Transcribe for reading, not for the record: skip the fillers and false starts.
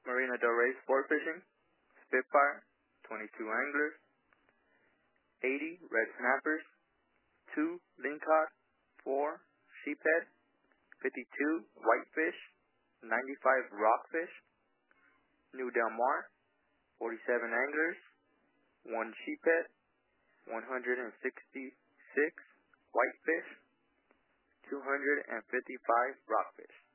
Marina Del Rey Sport Fishing, Spitfire, 22 anglers, 80 red snappers, 2 lingcod, 4 sheephead, 52 whitefish, 95 rockfish. New Del Mar, 47 anglers, 1 sheephead, 166 whitefish, 255 rockfish.